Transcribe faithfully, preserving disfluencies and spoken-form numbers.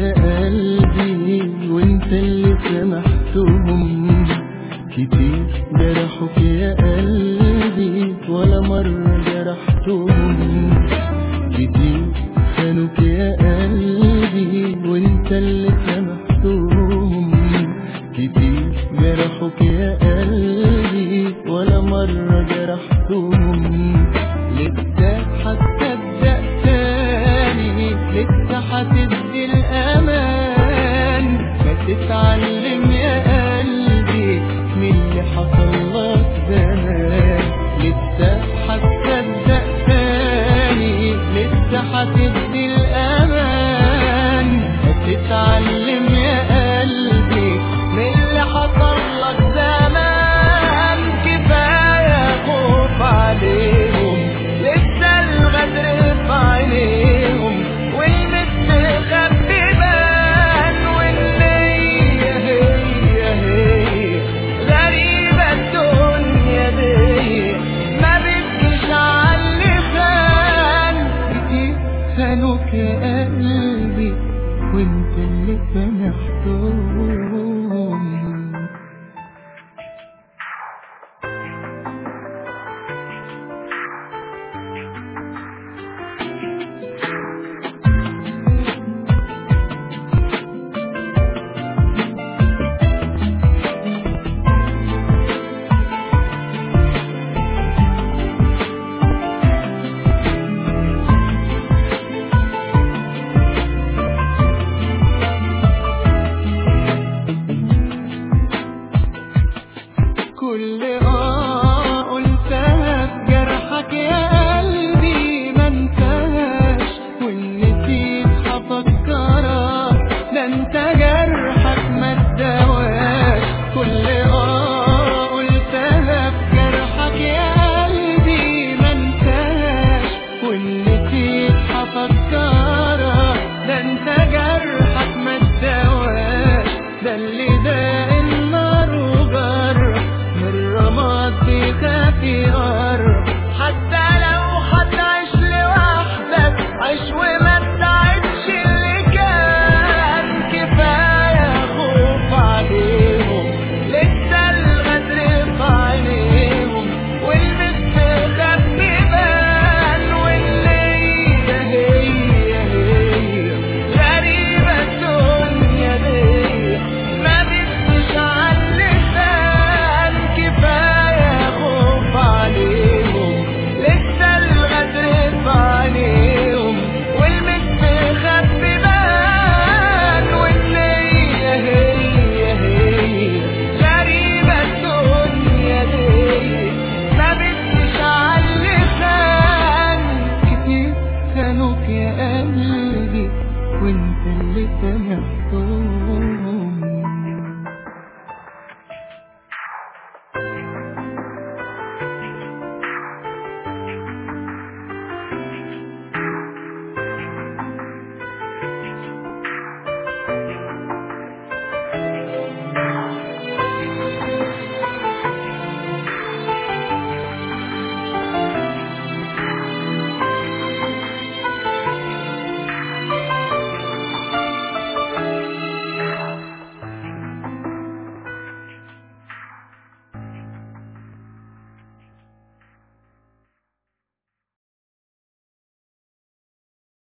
يا قلبي وانت اللي سامحتهم. كتير جرحوك يا قلبي ولا مرة جرحتهم. كتير خانوك يا قلبي وانت اللي سامحتهم. كتير جرحوك يا قلبي ولا مرة جرحتهم. لسه هتصدق تاني، لسه هتدي الأمان. ما تتعلم يا قلبي من اللي حصل لك زمان. لسه هتصدق تاني، لسه هتدي الأمان. ما تتعلم يا قلبي من اللي حصل لك زمان. كفاية خوف عليهم، لسه الغدر في عينيهم، والمستخبي بان، والنية هي هي. غريبة الدنيا دي ما بتجيش عاللي خان. كتير خانوك يا قلبي وانت اللي سامحتهم. كل اه قلتها في جرحك يا قلبي ما انتهاش، وان نسيت هفكرك ده انت جرحك ما اتدواش. كل اه قلتها في جرحك يا قلبي ما انتهاش، وان نسيت هفكرك ده انت جرحك ما اتدواش. ده اللي ده النار وجرح الرماد بيخاف يقرب. حتى لو هتعيش لوحدك عيش وما تساعدش اللي كان. كفاية خوف عليهم، لسه الغدر في عينيهم، والمستخبي بان، والنية هي هي. غريبة الدنيا دي ما بتجيش عاللي خان. كفاية خوف عليهم، لسه الغدر في عينيهم، والمستخبي بان، والنية هي هي. غريبة الدنيا دي ما بتجيش عاللي خان. كتير خانوك يا قلبي وانت اللي سامحتهم.